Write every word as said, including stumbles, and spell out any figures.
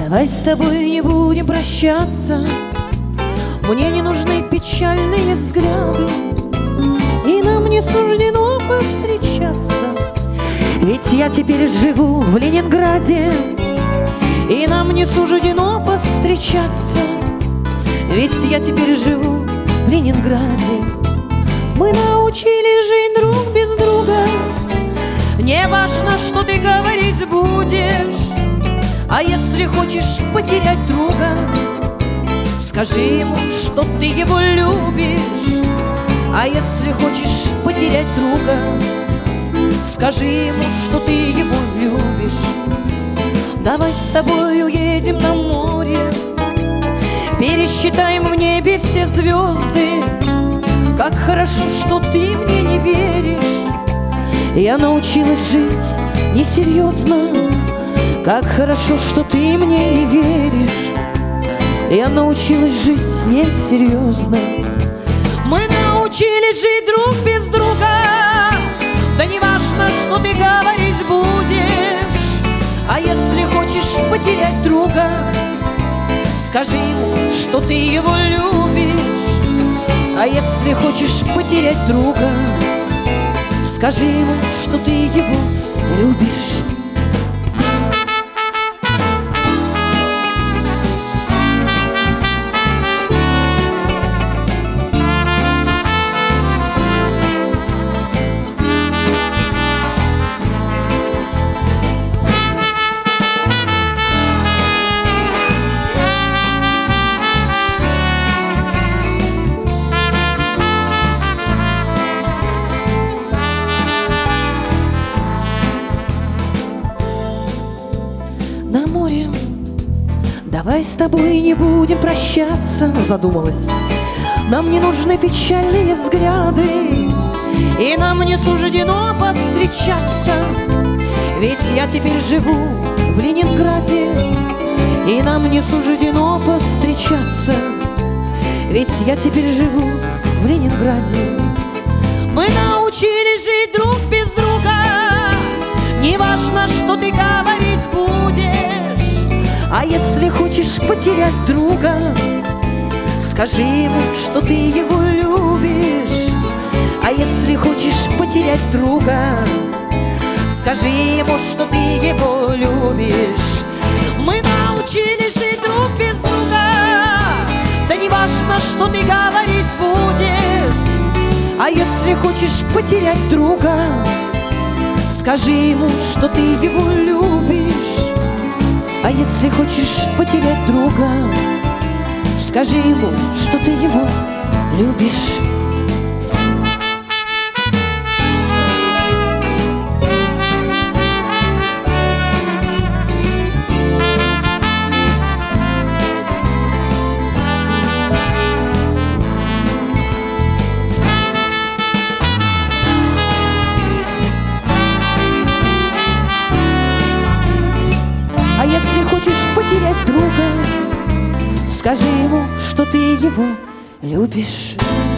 Давай с тобой не будем прощаться, мне не нужны печальные взгляды, и нам не суждено повстречаться. Ведь я теперь живу в Ленинграде, и нам не суждено повстречаться. Ведь я теперь живу в Ленинграде. Мы научились жить друг без друга. Не важно, что ты говорить будешь, а если хочешь потерять друга, скажи ему, что ты его любишь. А если хочешь потерять друга, скажи ему, что ты его любишь. Давай с тобой уедем на море, пересчитаем в небе все звезды. Как хорошо, что ты мне не веришь. Я научилась жить несерьезно. Как хорошо, что ты мне не веришь. Я научилась жить несерьезно. Мы научились жить друг без друга. Да не важно, что ты говорить будешь. А если хочешь потерять друга, скажи ему, что ты его любишь. А если хочешь потерять друга, скажи ему, что ты его любишь. На море давай с тобой не будем прощаться, задумалась. Нам не нужны печальные взгляды, и нам не суждено повстречаться. Ведь я теперь живу в Ленинграде, и нам не суждено повстречаться. Ведь я теперь живу в Ленинграде. Мы научились жить друг без друга. Не важно, что ты говорить будешь. А если хочешь потерять друга, скажи ему, что ты его любишь. А если хочешь потерять друга, скажи ему, что ты его любишь. Мы научились жить друг без друга. Да не важно, что ты говорить будешь. А если хочешь потерять друга, скажи ему, что ты его любишь. А если хочешь потерять друга, скажи ему, что ты его любишь. А если хочешь потерять друга, скажи ему, что ты его любишь.